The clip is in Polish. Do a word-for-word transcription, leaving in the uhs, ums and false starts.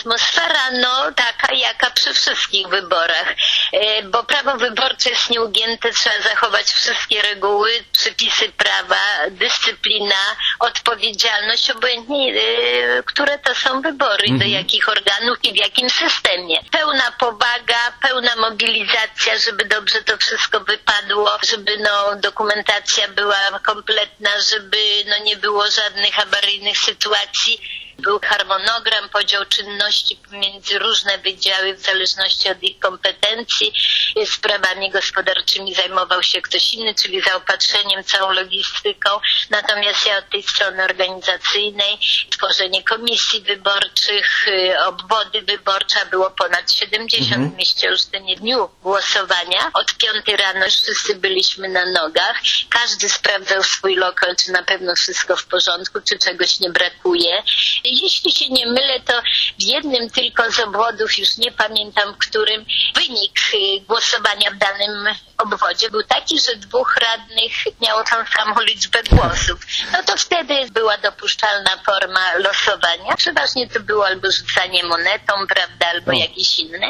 Atmosfera, no, taka jaka przy wszystkich wyborach, bo prawo wyborcze jest nieugięte, trzeba zachować wszystkie reguły, przepisy prawa, dyscyplina, odpowiedzialność, obojętnie, które to są wybory, mhm. do jakich organów i w jakim systemie. Pełna powaga, pełna mobilizacja, żeby dobrze to wszystko wypadło, żeby no, dokumentacja była kompletna, żeby no, nie było żadnych awaryjnych sytuacji. Był harmonogram, podział czynności między różne wydziały w zależności od ich kompetencji. Sprawami gospodarczymi zajmował się ktoś inny, czyli zaopatrzeniem, całą logistyką. Natomiast ja od tej strony organizacyjnej, tworzenie komisji wyborczych, obwody wyborcze, było ponad siedemdziesiąt mhm. w mieście Olsztynie w dniu głosowania. Od piątej rano już wszyscy byliśmy na nogach. Każdy sprawdzał swój lokal, czy na pewno wszystko w porządku, czy czegoś nie brakuje. Jeśli się nie mylę, to w jednym tylko z obwodów, już nie pamiętam w którym, wynik głosowania w danym obwodzie był taki, że dwóch radnych miało tą samą liczbę głosów. No to wtedy była dopuszczalna forma losowania. Przeważnie to było albo rzucanie monetą, prawda, albo jakieś inne.